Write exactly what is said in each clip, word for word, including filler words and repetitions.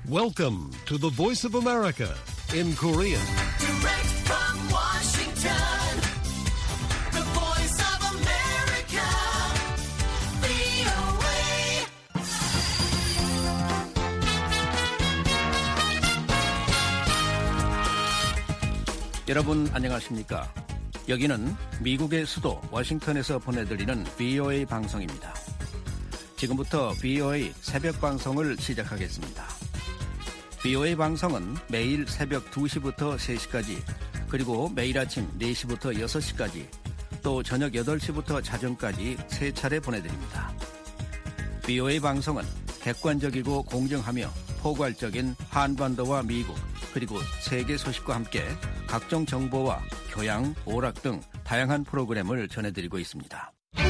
Welcome to the Voice of America in Korean. Direct from Washington, the Voice of America, 브이오에이. 여러분 안녕하십니까? 여기는 미국의 수도 워싱턴에서 보내드리는 브이오에이 방송입니다. 지금부터 브이오에이 새벽 방송을 시작하겠습니다. 브이오에이 방송은 매일 새벽 두 시부터 세 시까지, 그리고 매일 아침 네 시부터 여섯 시까지, 또 저녁 여덟 시부터 자정까지 세 차례 보내드립니다. 브이오에이 방송은 객관적이고 공정하며 포괄적인 한반도와 미국, 그리고 세계 소식과 함께 각종 정보와 교양, 오락 등 다양한 프로그램을 전해드리고 있습니다.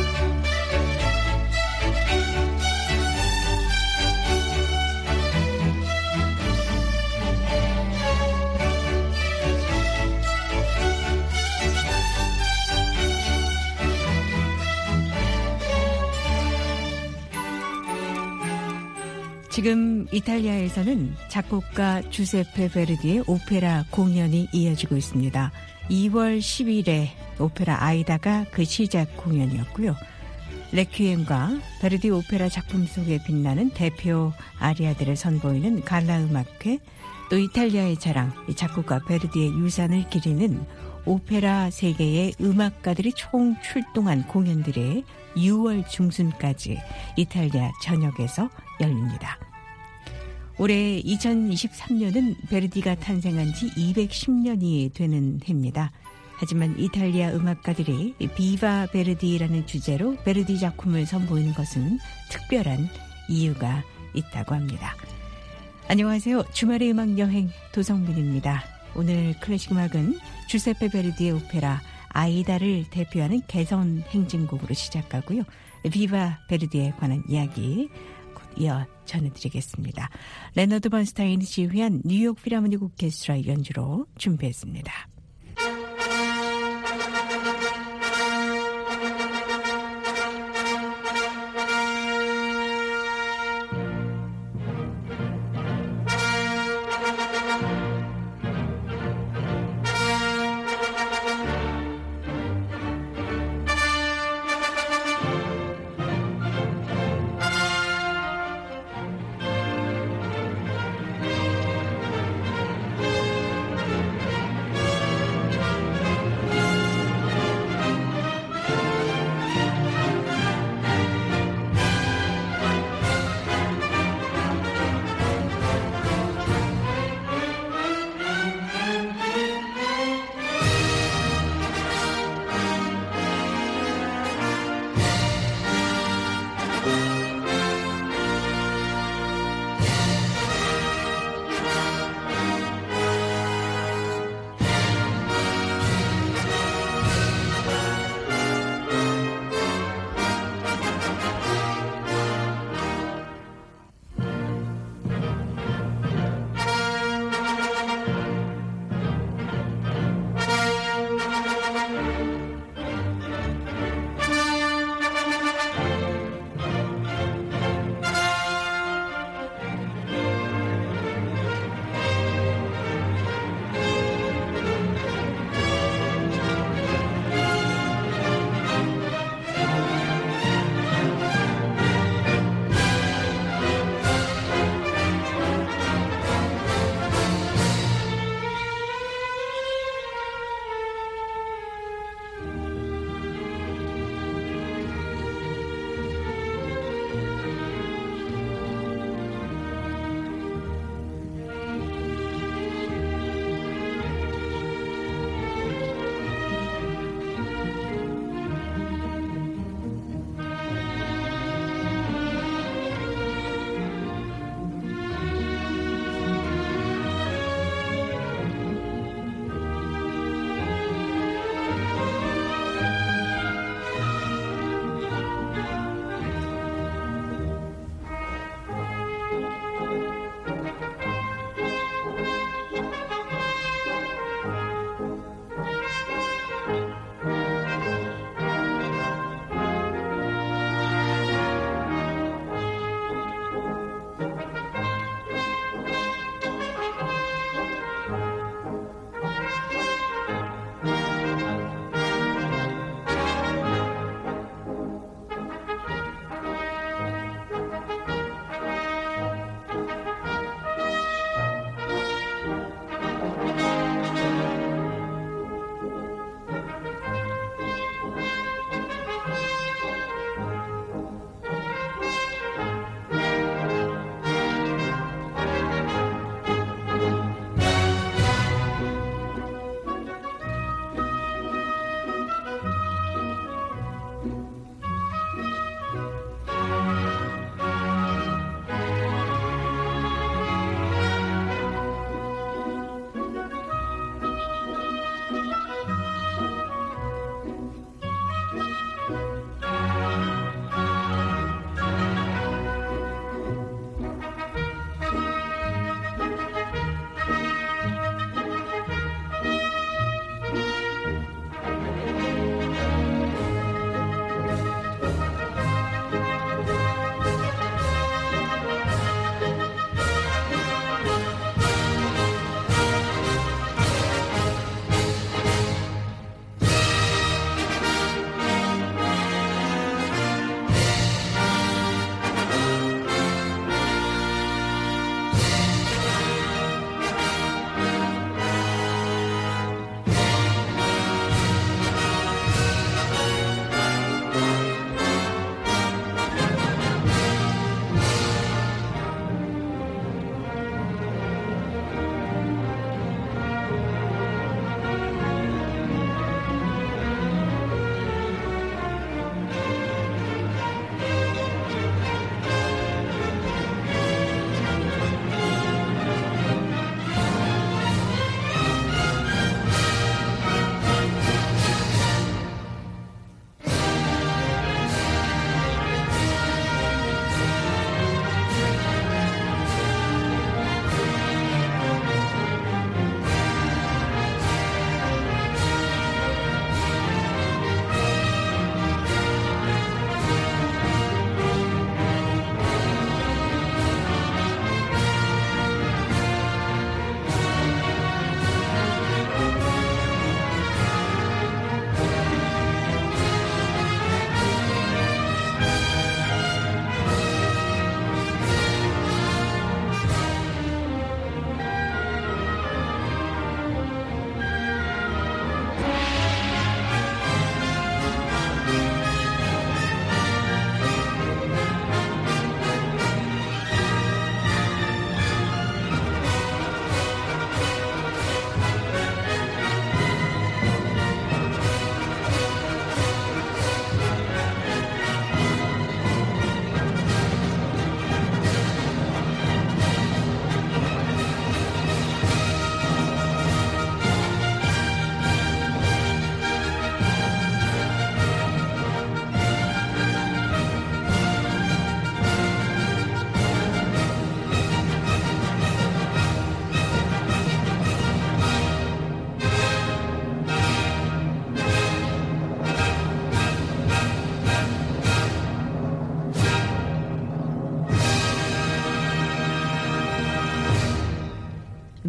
지금 이탈리아에서는 작곡가 주세페 베르디의 오페라 공연이 이어지고 있습니다. 이월 십일에 오페라 아이다가 그 시작 공연이었고요. 레퀴엠과 베르디 오페라 작품 속에 빛나는 대표 아리아들을 선보이는 갈라 음악회, 또 이탈리아의 자랑, 작곡가 베르디의 유산을 기리는 오페라 세계의 음악가들이 총 출동한 공연들이 유월 중순까지 이탈리아 전역에서 열립니다. 올해 이천이십삼 년은 베르디가 탄생한 지 이백십 년이 되는 해입니다. 하지만 이탈리아 음악가들이 비바 베르디라는 주제로 베르디 작품을 선보이는 것은 특별한 이유가 있다고 합니다. 안녕하세요. 주말의 음악 여행 도성민입니다. 오늘 클래식 음악은 주세페 베르디의 오페라 아이다를 대표하는 개선 행진곡으로 시작하고요. 비바 베르디에 관한 이야기 이어 전해드리겠습니다. 레너드 번스타인이 지휘한 뉴욕 필하모닉 오케스트라 연주로 준비했습니다.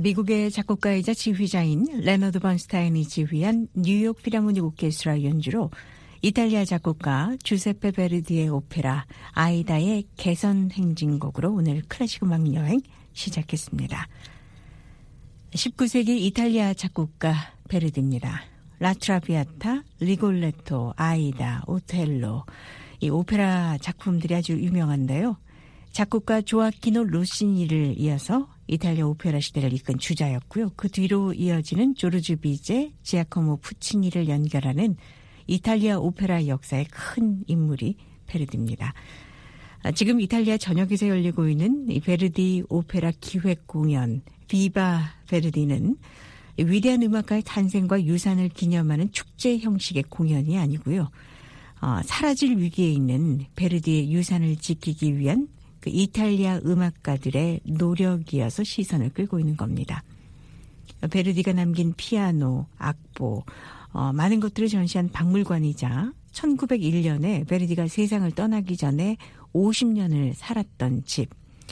미국의 작곡가이자 지휘자인 레너드 번스타인이 지휘한 뉴욕 필하모닉 오케스트라 연주로 이탈리아 작곡가 주세페 베르디의 오페라 아이다의 개선 행진곡으로 오늘 클래식 음악 여행 시작했습니다. 십구 세기 이탈리아 작곡가 베르디입니다. 라트라비아타, 리골레토, 아이다, 오텔로 이 오페라 작품들이 아주 유명한데요. 작곡가 조아키노 로시니를 이어서 이탈리아 오페라 시대를 이끈 주자였고요. 그 뒤로 이어지는 조르주 비제, 지아코모 푸치니를 연결하는 이탈리아 오페라 역사의 큰 인물이 베르디입니다. 지금 이탈리아 전역에서 열리고 있는 이 베르디 오페라 기획 공연 비바 베르디는 위대한 음악가의 탄생과 유산을 기념하는 축제 형식의 공연이 아니고요. 어, 사라질 위기에 있는 베르디의 유산을 지키기 위한 그 이탈리아 음악가들의 노력이어서 시선을 끌고 있는 겁니다. 베르디가 남긴 피아노, 악보, 어, 많은 것들을 전시한 박물관이자 천구백일 년에 베르디가 세상을 떠나기 전에 오십 년을 살았던 집,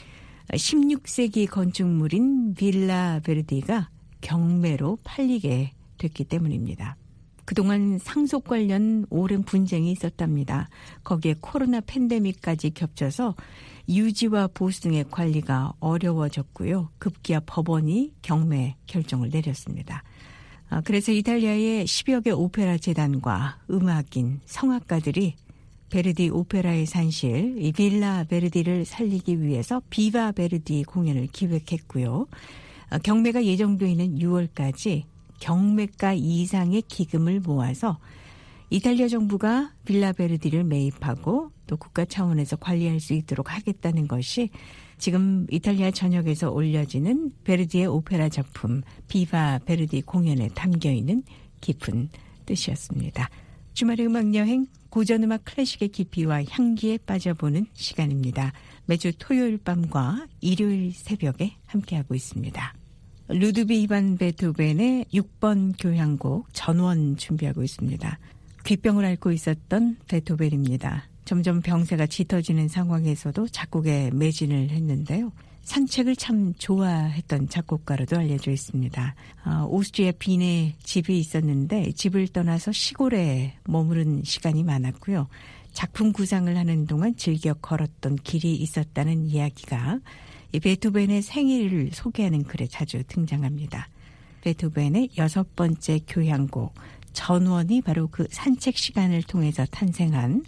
십육 세기 건축물인 빌라 베르디가 경매로 팔리게 됐기 때문입니다. 그동안 상속 관련 오랜 분쟁이 있었답니다. 거기에 코로나 팬데믹까지 겹쳐서 유지와 보수 등의 관리가 어려워졌고요. 급기야 법원이 경매 결정을 내렸습니다. 그래서 이탈리아의 십여 개 오페라 재단과 음악인, 성악가들이 베르디 오페라의 산실 이 빌라 베르디를 살리기 위해서 비바 베르디 공연을 기획했고요. 경매가 예정돼 있는 유월까지 경매가 이상의 기금을 모아서 이탈리아 정부가 빌라 베르디를 매입하고 또 국가 차원에서 관리할 수 있도록 하겠다는 것이 지금 이탈리아 전역에서 올려지는 베르디의 오페라 작품 비바 베르디 공연에 담겨있는 깊은 뜻이었습니다. 주말의 음악여행 고전음악 클래식의 깊이와 향기에 빠져보는 시간입니다. 매주 토요일 밤과 일요일 새벽에 함께하고 있습니다. 루드비히 반 베토벤의 육 번 교향곡 전원 준비하고 있습니다. 귓병을 앓고 있었던 베토벤입니다. 점점 병세가 짙어지는 상황에서도 작곡에 매진을 했는데요. 산책을 참 좋아했던 작곡가로도 알려져 있습니다. 어, 오스트리아 빈에 집이 있었는데 집을 떠나서 시골에 머무른 시간이 많았고요. 작품 구상을 하는 동안 즐겨 걸었던 길이 있었다는 이야기가 이 베토벤의 생일을 소개하는 글에 자주 등장합니다. 베토벤의 여섯 번째 교향곡 전원이 바로 그 산책 시간을 통해서 탄생한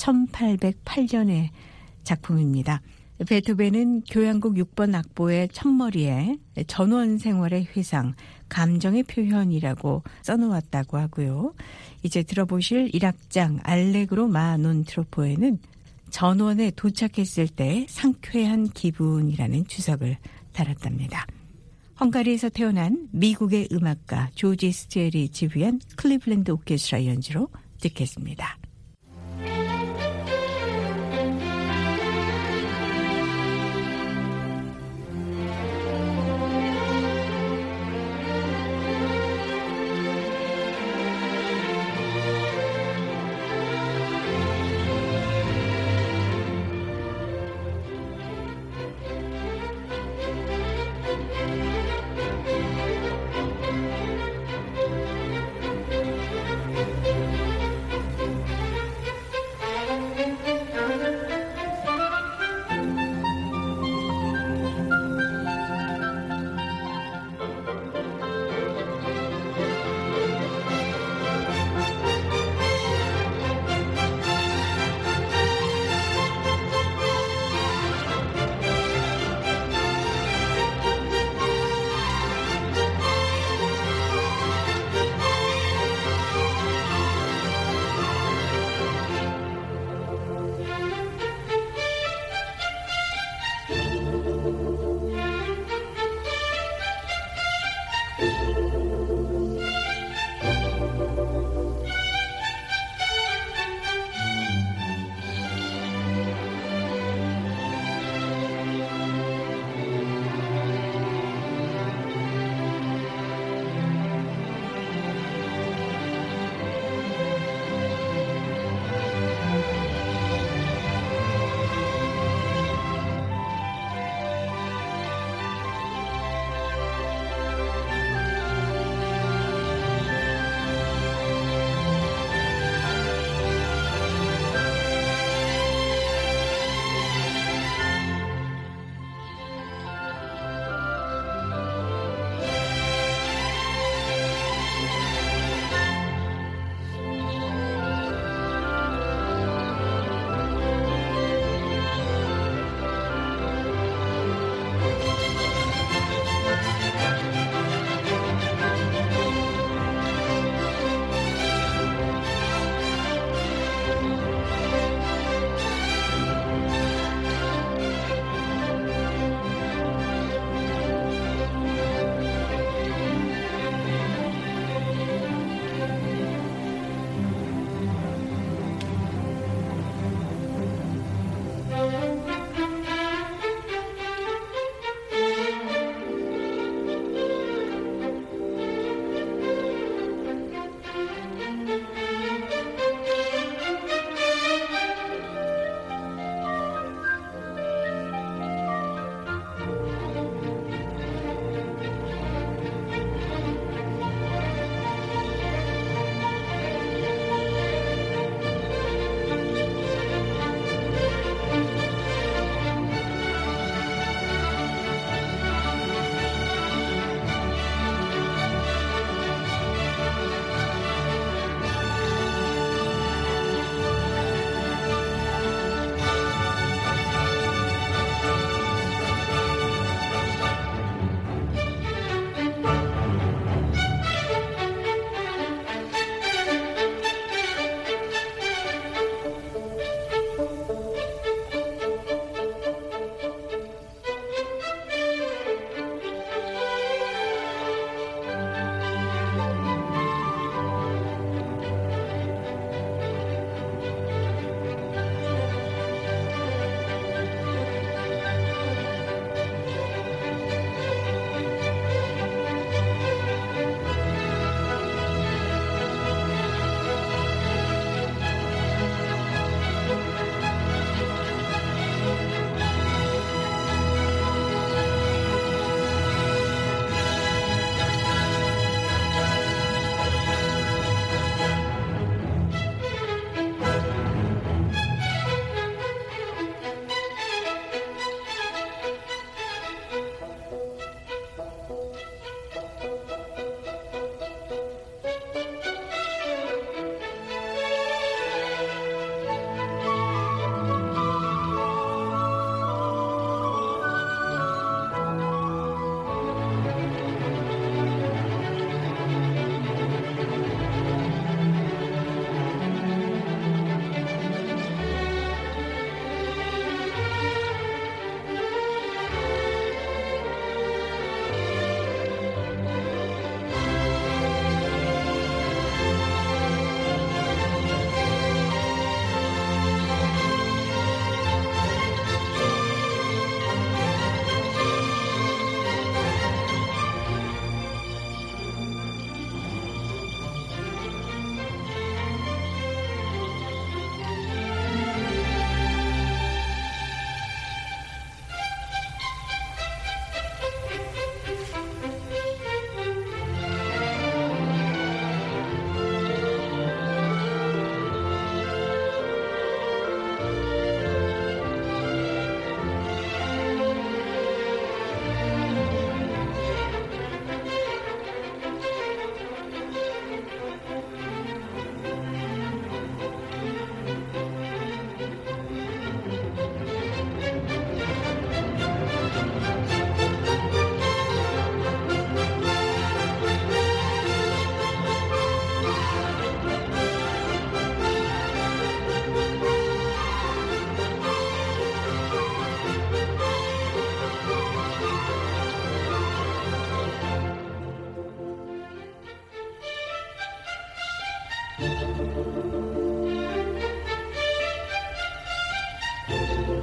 천팔백팔 년의 작품입니다. 베토벤은 교향곡 육 번 악보의 첫머리에 전원 생활의 회상, 감정의 표현이라고 써놓았다고 하고요. 이제 들어보실 일 악장 알레그로 마 논 트로포에는 전원에 도착했을 때 상쾌한 기분이라는 주석을 달았답니다. 헝가리에서 태어난 미국의 음악가 조지 스트웰이 지휘한 클리블랜드 오케스트라 연주로 듣겠습니다.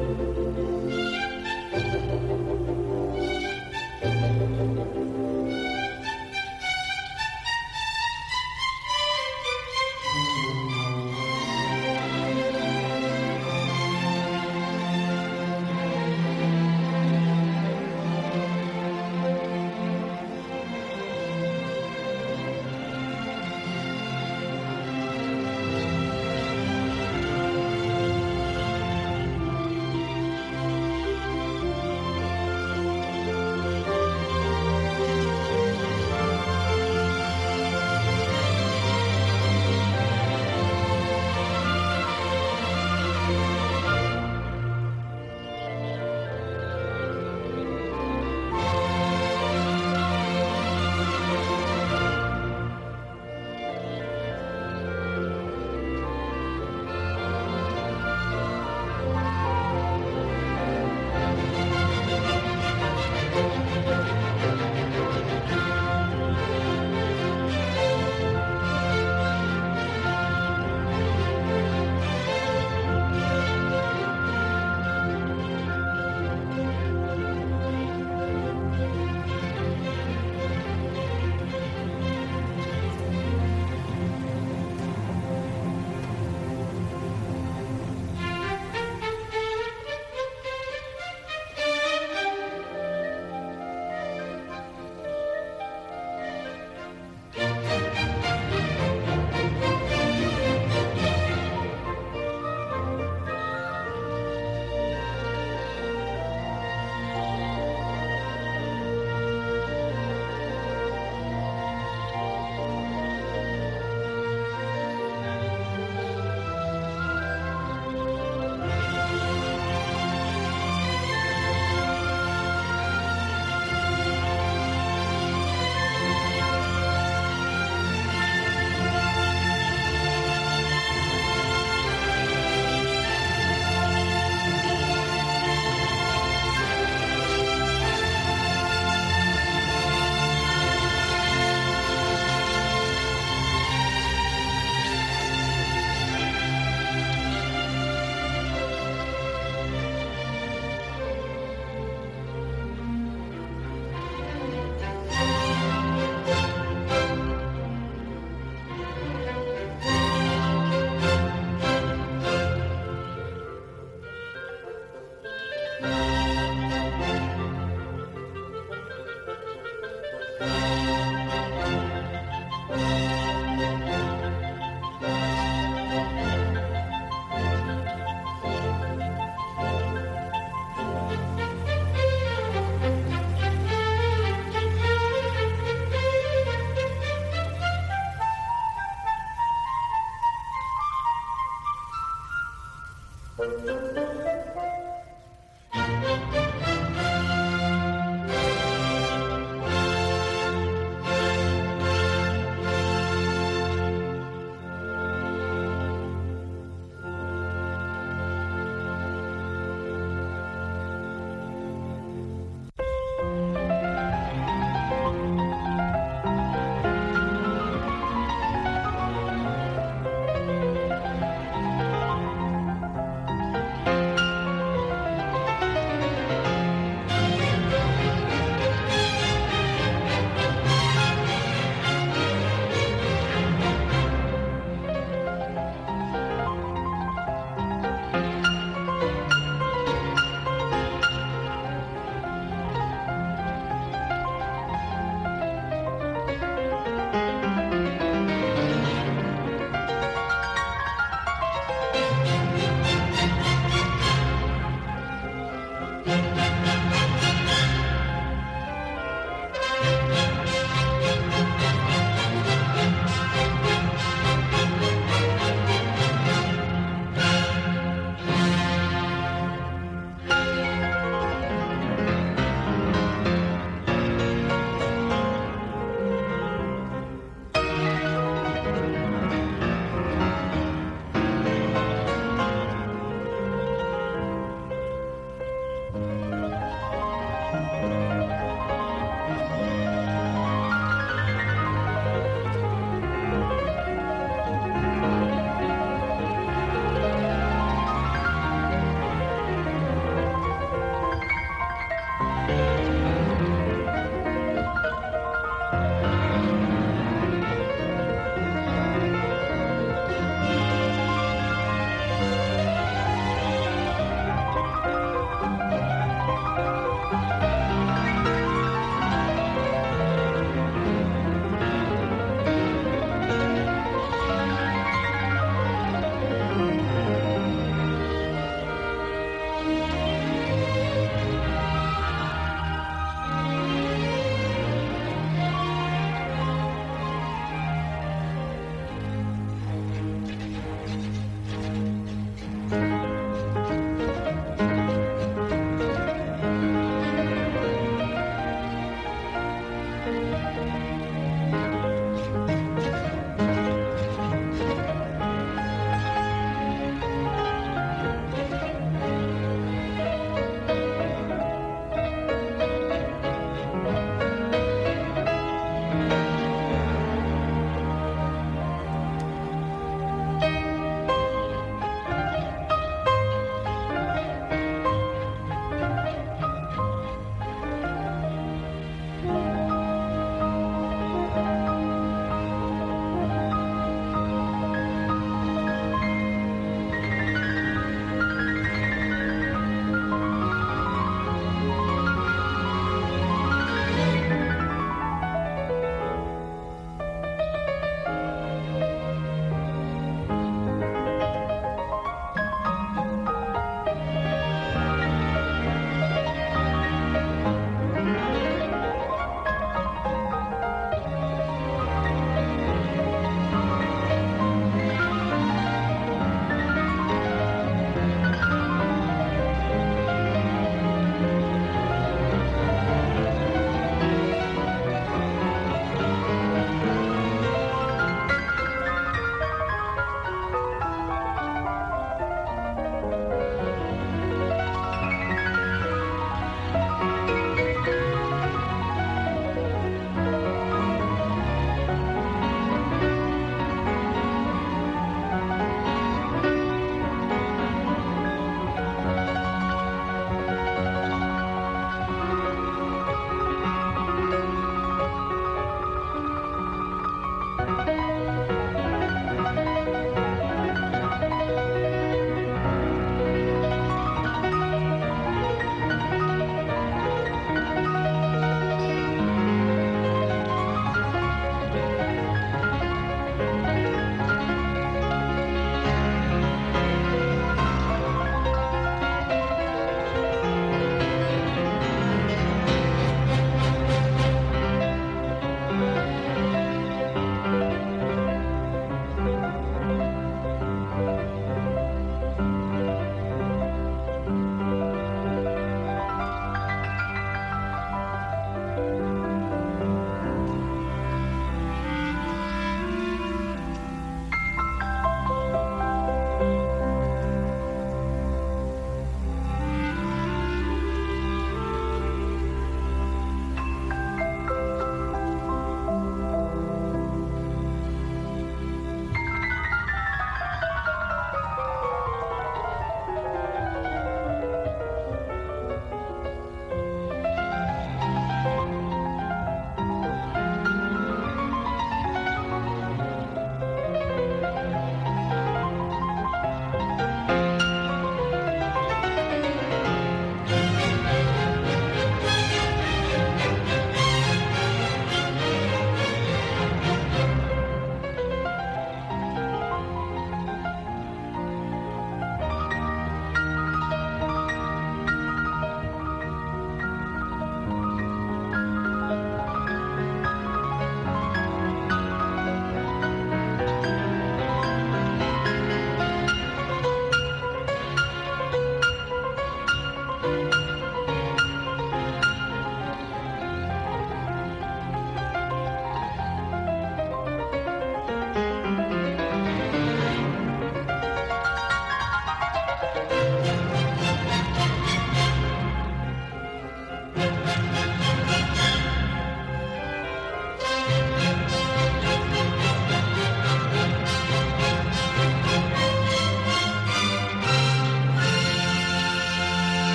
Thank you.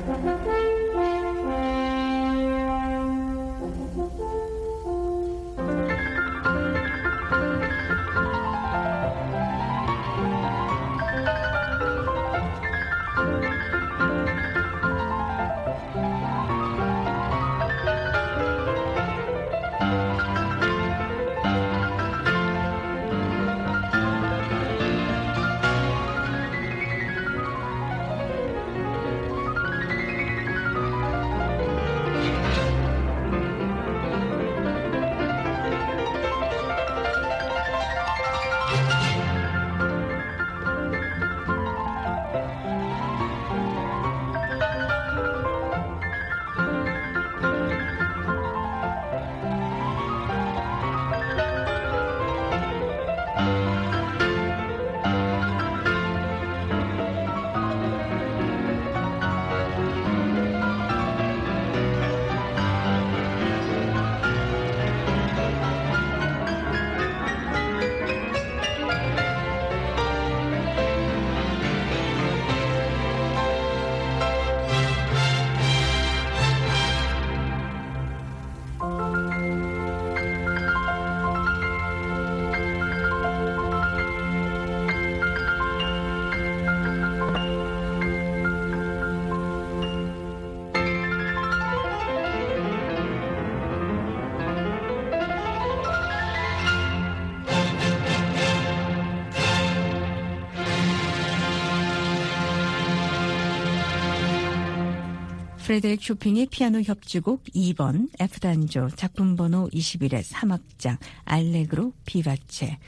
프레데릭 쇼팽의 피아노 협주곡 이 번 F단조 작품번호 이십일의 삼 악장 알레그로 비바체.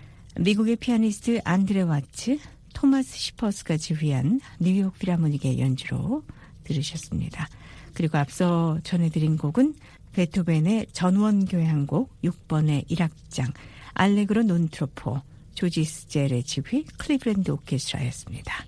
미국의 피아니스트 안드레 와츠, 토마스 시퍼스가 지휘한 뉴욕 필하모닉의 연주로 들으셨습니다. 그리고 앞서 전해드린 곡은 베토벤의 전원교향곡 육 번의 일 악장 알레그로 논 트로포, 조지 스젤의 지휘 클리브랜드 오케스트라였습니다.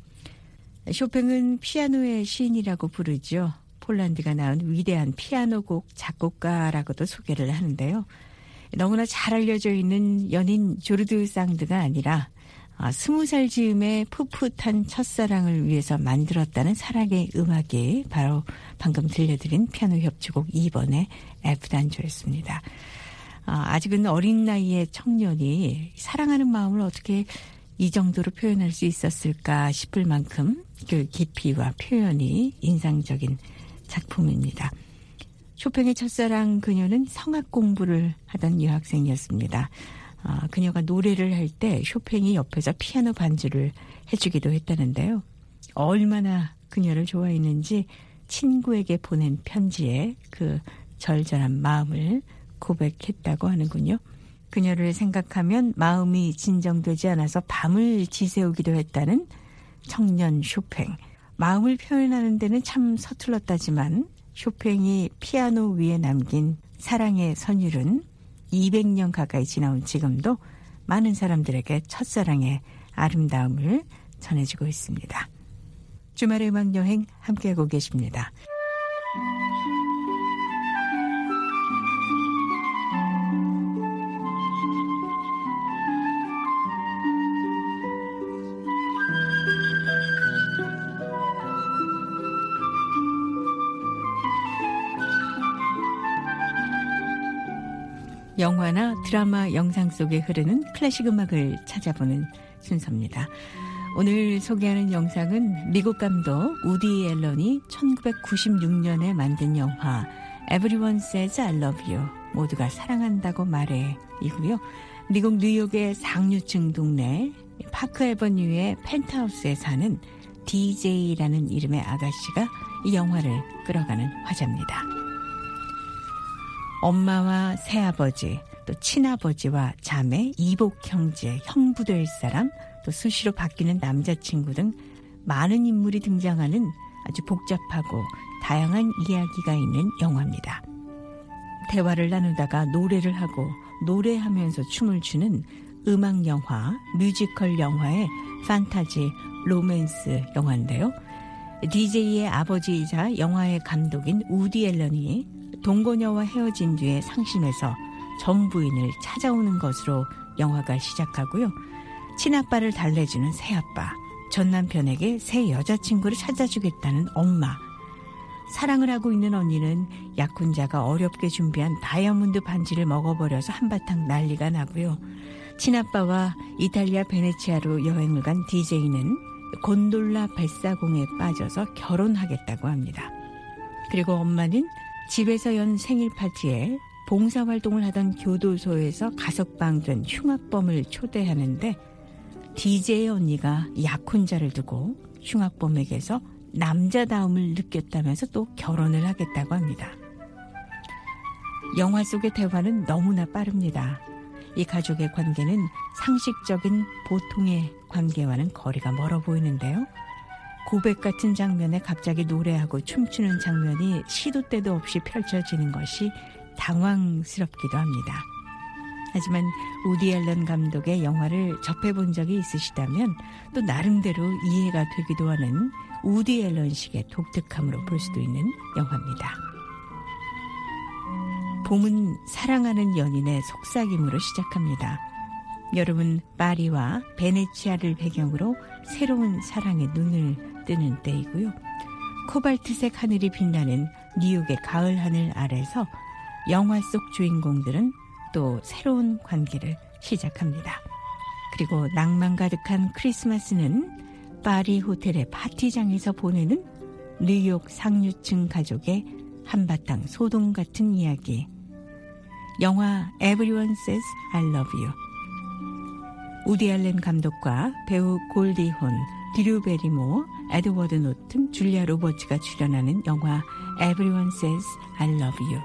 쇼팽은 피아노의 시인이라고 부르죠. 폴란드가 낳은 위대한 피아노곡 작곡가라고도 소개를 하는데요. 너무나 잘 알려져 있는 연인 조르드 상드가 아니라 스무 살 즈음에 풋풋한 첫사랑을 위해서 만들었다는 사랑의 음악이 바로 방금 들려드린 피아노 협주곡 이 번의 F단조였습니다. 아직은 어린 나이의 청년이 사랑하는 마음을 어떻게 이 정도로 표현할 수 있었을까 싶을 만큼 그 깊이와 표현이 인상적인 작품입니다. 쇼팽의 첫사랑 그녀는 성악 공부를 하던 여학생이었습니다. 아, 그녀가 노래를 할 때 쇼팽이 옆에서 피아노 반주를 해주기도 했다는데요. 얼마나 그녀를 좋아했는지 친구에게 보낸 편지에 그 절절한 마음을 고백했다고 하는군요. 그녀를 생각하면 마음이 진정되지 않아서 밤을 지새우기도 했다는 청년 쇼팽. 마음을 표현하는 데는 참 서툴렀다지만 쇼팽이 피아노 위에 남긴 사랑의 선율은 이백 년 가까이 지나온 지금도 많은 사람들에게 첫사랑의 아름다움을 전해주고 있습니다. 주말의 음악여행 함께하고 계십니다. 영화나 드라마 영상 속에 흐르는 클래식 음악을 찾아보는 순서입니다. 오늘 소개하는 영상은 미국 감독 우디 앨런이 천구백구십육 년에 만든 영화 Everyone Says I Love You, 모두가 사랑한다고 말해 이고요. 미국 뉴욕의 상류층 동네 파크 애버뉴의 펜트하우스에 사는 디제이라는 이름의 아가씨가 이 영화를 끌어가는 화자입니다. 엄마와 새아버지, 또 친아버지와 자매, 이복 형제, 형부 될 사람, 또 수시로 바뀌는 남자친구 등 많은 인물이 등장하는 아주 복잡하고 다양한 이야기가 있는 영화입니다. 대화를 나누다가 노래를 하고 노래하면서 춤을 추는 음악 영화, 뮤지컬 영화의 판타지, 로맨스 영화인데요. 디제이의 아버지이자 영화의 감독인 우디 앨런이 동거녀와 헤어진 뒤에 상심해서 전 부인을 찾아오는 것으로 영화가 시작하고요. 친아빠를 달래주는 새아빠, 전 남편에게 새 여자친구를 찾아주겠다는 엄마. 사랑을 하고 있는 언니는 약혼자가 어렵게 준비한 다이아몬드 반지를 먹어버려서 한바탕 난리가 나고요. 친아빠와 이탈리아 베네치아로 여행을 간 디제이는 곤돌라 뱃사공에 빠져서 결혼하겠다고 합니다. 그리고 엄마는 집에서 연 생일 파티에 봉사활동을 하던 교도소에서 가석방된 흉악범을 초대하는데 디제이 언니가 약혼자를 두고 흉악범에게서 남자다움을 느꼈다면서 또 결혼을 하겠다고 합니다. 영화 속의 대화는 너무나 빠릅니다. 이 가족의 관계는 상식적인 보통의 관계와는 거리가 멀어 보이는데요. 고백 같은 장면에 갑자기 노래하고 춤추는 장면이 시도 때도 없이 펼쳐지는 것이 당황스럽기도 합니다. 하지만 우디 앨런 감독의 영화를 접해본 적이 있으시다면 또 나름대로 이해가 되기도 하는 우디 앨런식의 독특함으로 볼 수도 있는 영화입니다. 봄은 사랑하는 연인의 속삭임으로 시작합니다. 여름은 파리와 베네치아를 배경으로 새로운 사랑에 눈을 뜨는 때이고요. 코발트색 하늘이 빛나는 뉴욕의 가을 하늘 아래서 영화 속 주인공들은 또 새로운 관계를 시작합니다. 그리고 낭만 가득한 크리스마스는 파리 호텔의 파티장에서 보내는 뉴욕 상류층 가족의 한바탕 소동 같은 이야기. 영화 Everyone Says I Love You. 우디 앨런 감독과 배우 골디 혼, 드류 베리모, 에드워드 노튼, 줄리아 로버츠가 출연하는 영화 Everyone Says I Love You.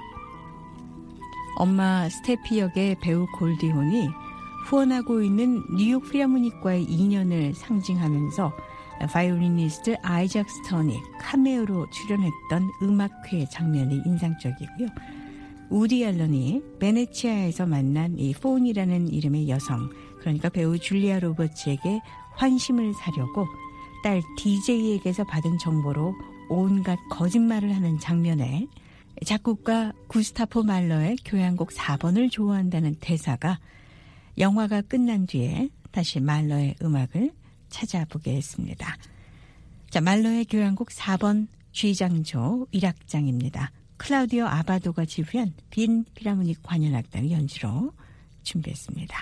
엄마 스테피 역의 배우 골디 혼이 후원하고 있는 뉴욕 필하모닉과의 인연을 상징하면서 바이올리니스트 아이작 스턴이 카메오로 출연했던 음악회 장면이 인상적이고요. 우디 앨런이 베네치아에서 만난 이 폰이라는 이름의 여성, 그러니까 배우 줄리아 로버츠에게 환심을 사려고 딸 디제이에게서 받은 정보로 온갖 거짓말을 하는 장면에 작곡가 구스타포 말러의 교향곡 사 번을 좋아한다는 대사가 영화가 끝난 뒤에 다시 말러의 음악을 찾아보게 했습니다. 자, 말러의 교향곡 사 번 G장조 일 악장입니다. 클라우디오 아바도가 지휘한 빈 필하모닉 관현악단의 연주로 준비했습니다.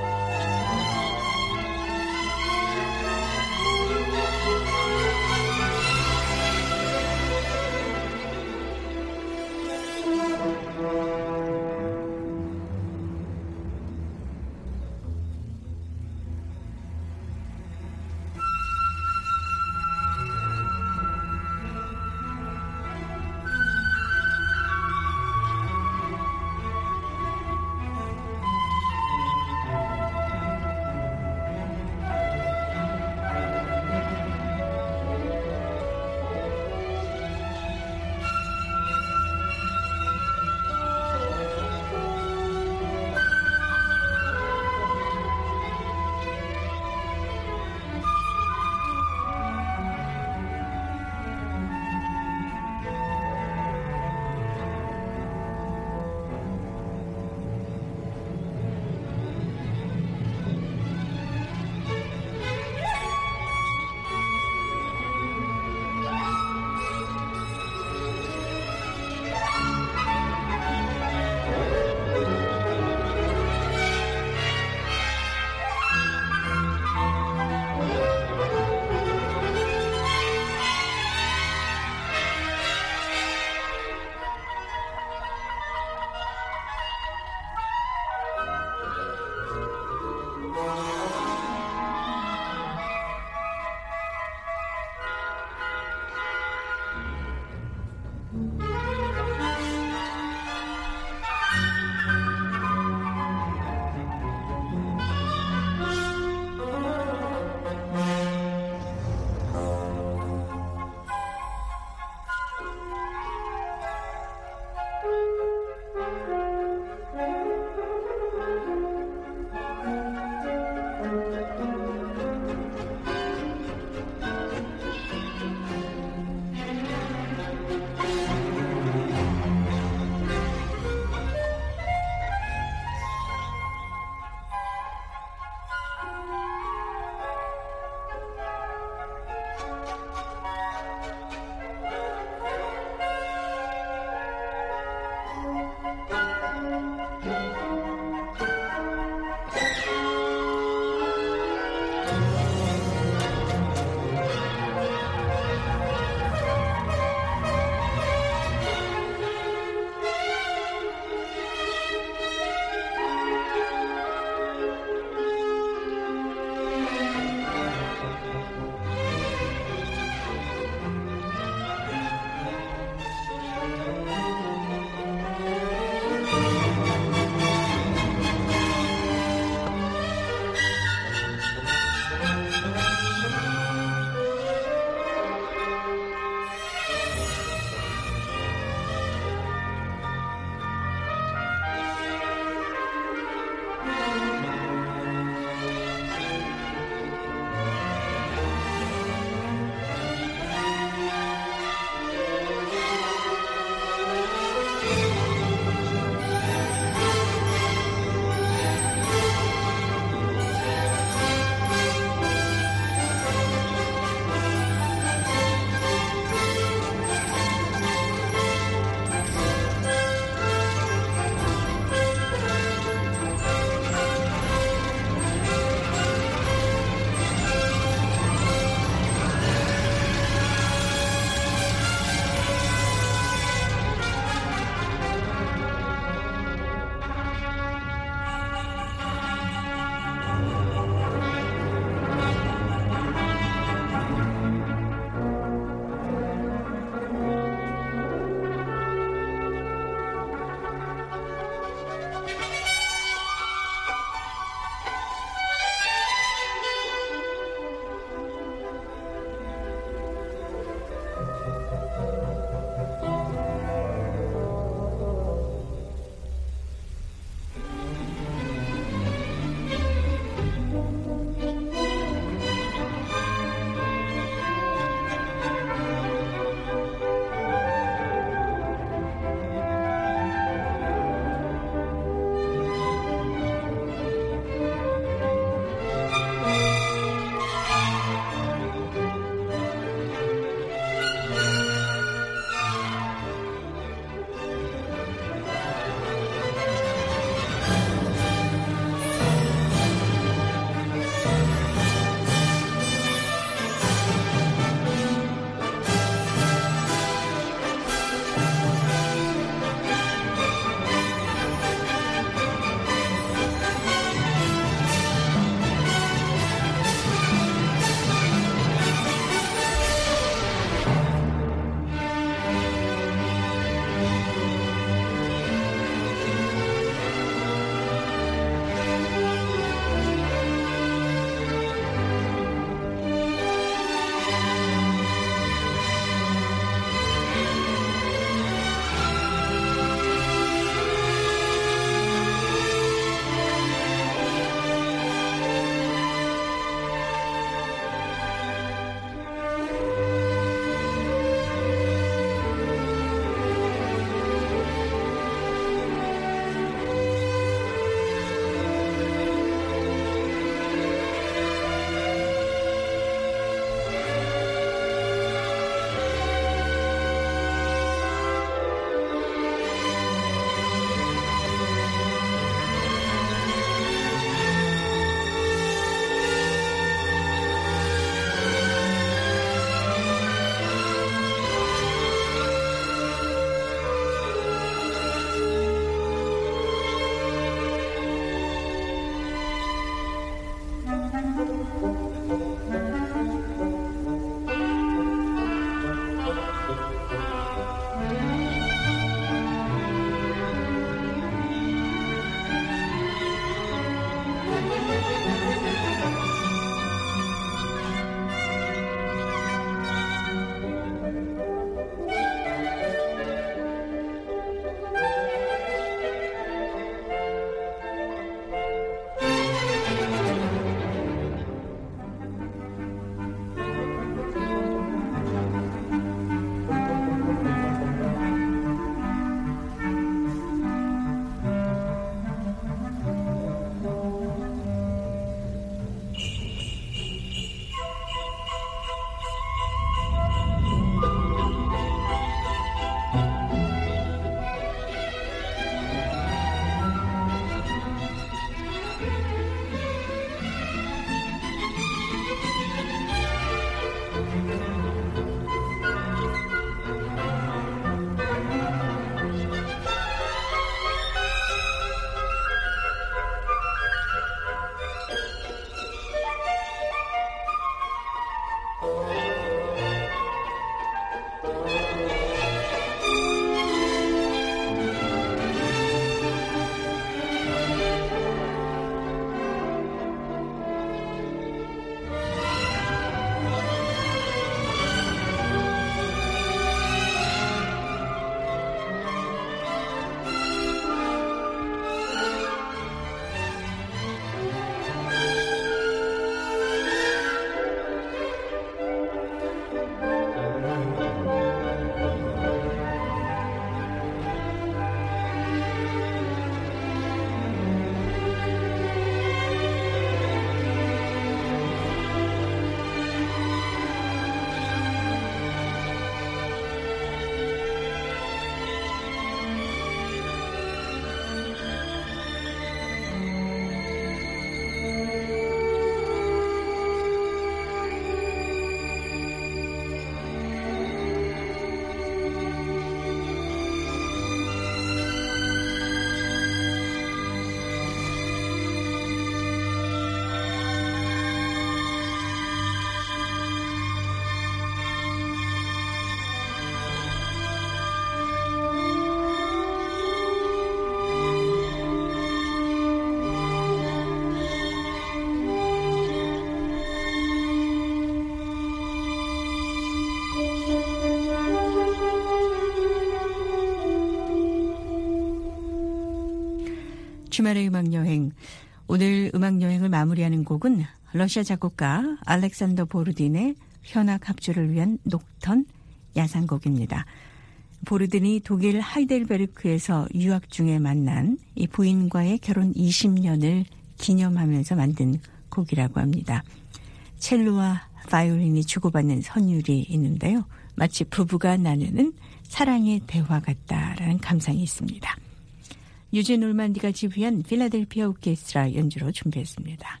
주말의 음악여행. 오늘 음악여행을 마무리하는 곡은 러시아 작곡가 알렉산더 보르딘의 현악 합주를 위한 녹턴 야상곡입니다. 보르딘이 독일 하이델베르크에서 유학 중에 만난 이 부인과의 결혼 이십 년을 기념하면서 만든 곡이라고 합니다. 첼로와 바이올린이 주고받는 선율이 있는데요. 마치 부부가 나누는 사랑의 대화 같다라는 감상이 있습니다. 유진 올만디가 지휘한 필라델피아 오케스트라 연주로 준비했습니다.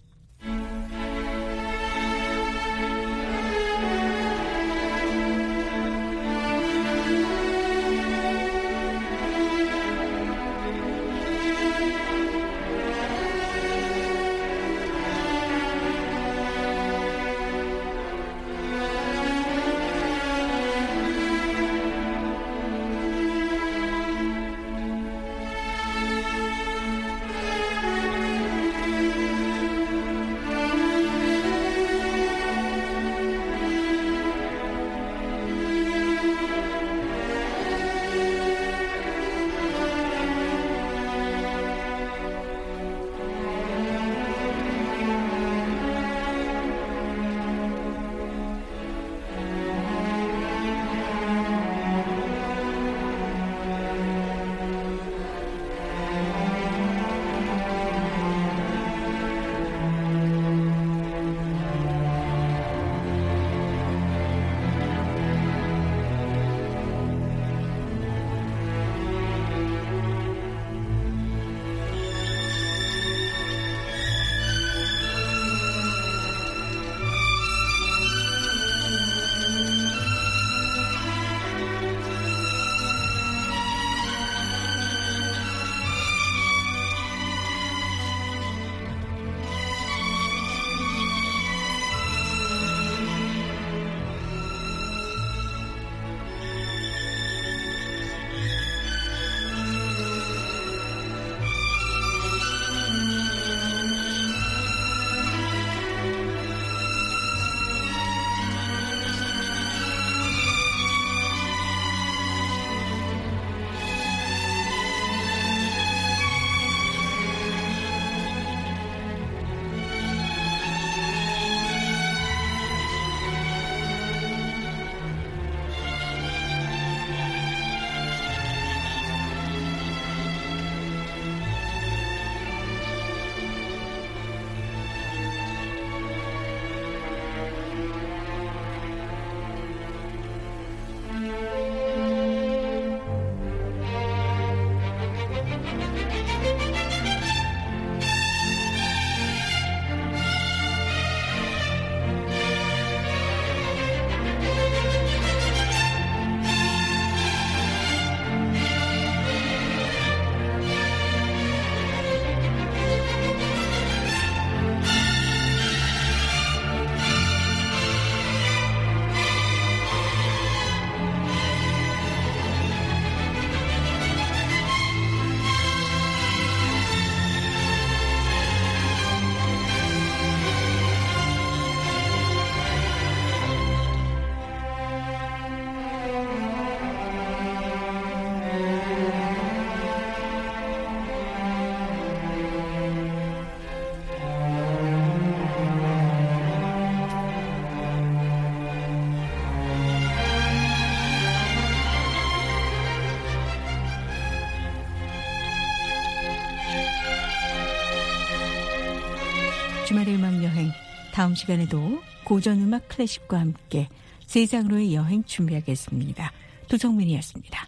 주말의 음악여행, 다음 시간에도 고전음악 클래식과 함께 세상으로의 여행 준비하겠습니다. 도성민이었습니다.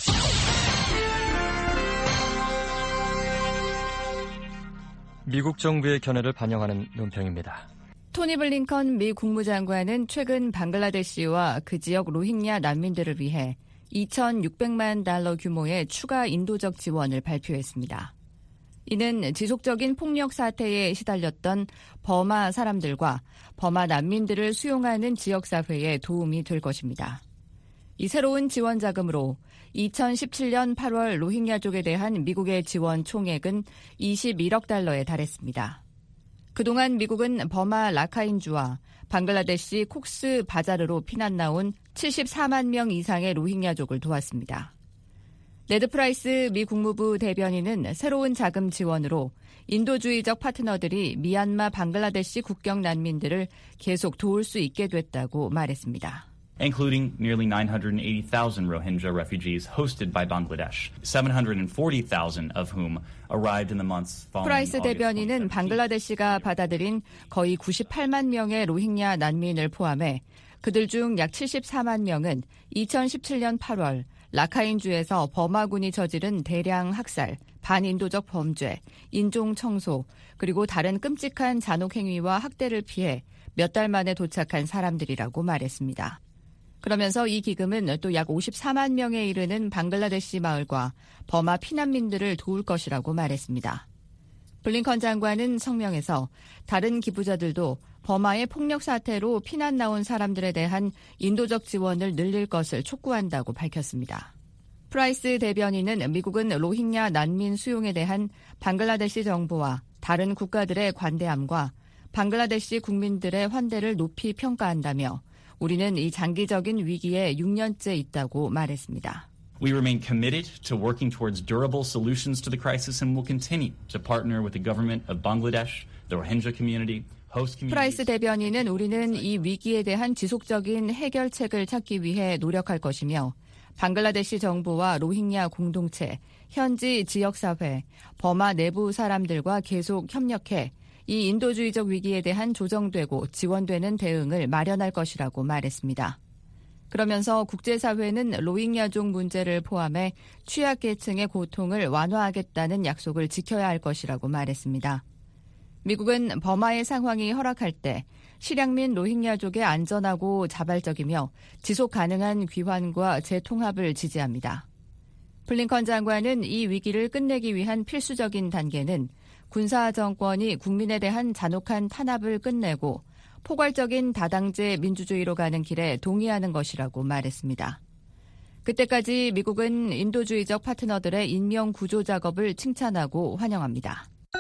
미국 정부의 견해를 반영하는 논평입니다. 토니 블링컨 미 국무장관은 최근 방글라데시와 그 지역 로힝야 난민들을 위해 이천육백만 달러 규모의 추가 인도적 지원을 발표했습니다. 이는 지속적인 폭력 사태에 시달렸던 버마 사람들과 버마 난민들을 수용하는 지역사회에 도움이 될 것입니다. 이 새로운 지원 자금으로 이천십칠 년 팔월 로힝야족에 대한 미국의 지원 총액은 이십일억 달러에 달했습니다. 그동안 미국은 버마 라카인주와 방글라데시 콕스 바자르로 피난 나온 칠십사만 명 이상의 로힝야족을 도왔습니다. 네드 프라이스 미 국무부 대변인은 새로운 자금 지원으로 인도주의적 파트너들이 미얀마 방글라데시 국경 난민들을 계속 도울 수 있게 됐다고 말했습니다. including nearly nine hundred eighty thousand Rohingya refugees hosted by Bangladesh, seven hundred forty thousand of whom arrived in the months following 프라이스 August 대변인은 방글라데시가 받아들인 거의 구십팔만 명의 로힝야 난민을 포함해 그들 중 약 칠십사만 명은 이천십칠 년 팔월 라카인주에서 버마군이 저지른 대량 학살, 반인도적 범죄, 인종 청소, 그리고 다른 끔찍한 잔혹 행위와 학대를 피해 몇 달 만에 도착한 사람들이라고 말했습니다. 그러면서 이 기금은 또 약 오십사만 명에 이르는 방글라데시 마을과 버마 피난민들을 도울 것이라고 말했습니다. 블링컨 장관은 성명에서 다른 기부자들도 버마의 폭력 사태로 피난 나온 사람들에 대한 인도적 지원을 늘릴 것을 촉구한다고 밝혔습니다. 프라이스 대변인은 미국은 로힝야 난민 수용에 대한 방글라데시 정부와 다른 국가들의 관대함과 방글라데시 국민들의 환대를 높이 평가한다며 우리는 이 장기적인 위기에 육 년째 있다고 말했습니다. We remain committed to working towards durable solutions to the crisis and will continue to partner with the government of Bangladesh, the Rohingya community, host communities. 프라이스 대변인은 우리는 이 위기에 대한 지속적인 해결책을 찾기 위해 노력할 것이며 방글라데시 정부와 로힝야 공동체, 현지 지역사회, 버마 내부 사람들과 계속 협력해 이 인도주의적 위기에 대한 조정되고 지원되는 대응을 마련할 것이라고 말했습니다. 그러면서 국제사회는 로힝야족 문제를 포함해 취약계층의 고통을 완화하겠다는 약속을 지켜야 할 것이라고 말했습니다. 미국은 버마의 상황이 허락할 때 실향민 로힝야족의 안전하고 자발적이며 지속 가능한 귀환과 재통합을 지지합니다. 블링컨 장관은 이 위기를 끝내기 위한 필수적인 단계는 군사 정권이 국민에 대한 잔혹한 탄압을 끝내고 포괄적인 다당제 민주주의로 가는 길에 동의하는 것이라고 말했습니다. 그때까지 미국은 인도주의적 파트너들의 인명 구조 작업을 칭찬하고 환영합니다.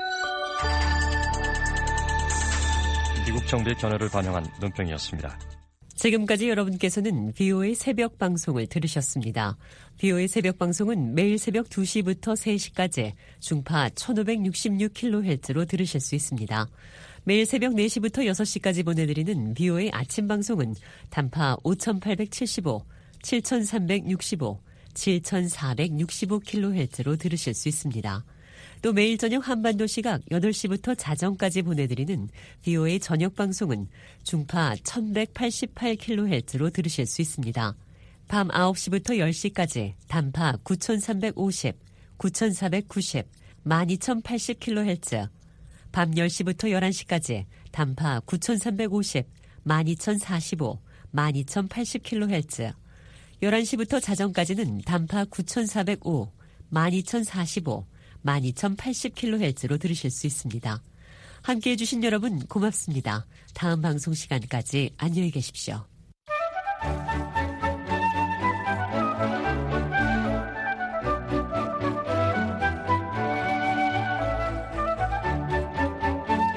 미국 정부의 견해를 반영한 논평이었습니다. 지금까지 여러분께서는 비오에이 새벽 방송을 들으셨습니다. 비오에이 새벽 방송은 매일 새벽 두 시부터 세 시까지 중파 천오백육십육 킬로헤르츠로 들으실 수 있습니다. 매일 새벽 네 시부터 여섯 시까지 보내드리는 비오에이 아침 방송은 단파 오천팔백칠십오, 칠천삼백육십오, 칠천사백육십오 킬로헤르츠로 들으실 수 있습니다. 또 매일 저녁 한반도 시각 여덟 시부터 자정까지 보내드리는 비오에이 저녁 방송은 중파 천백팔십팔 킬로헤르츠로 들으실 수 있습니다. 밤 아홉 시부터 열 시까지 단파 구천삼백오십, 구천사백구십, 만 이천팔십 킬로헤르츠, 밤 열 시부터 열한 시까지 단파 구천삼백오십, 만 이천사십오, 만 이천팔십 킬로헤르츠, 열한 시부터 자정까지는 단파 구천사백오, 만 이천사십오, 만 이천팔십 킬로헤르츠로 들으실 수 있습니다. 함께해 주신 여러분 고맙습니다. 다음 방송 시간까지 안녕히 계십시오.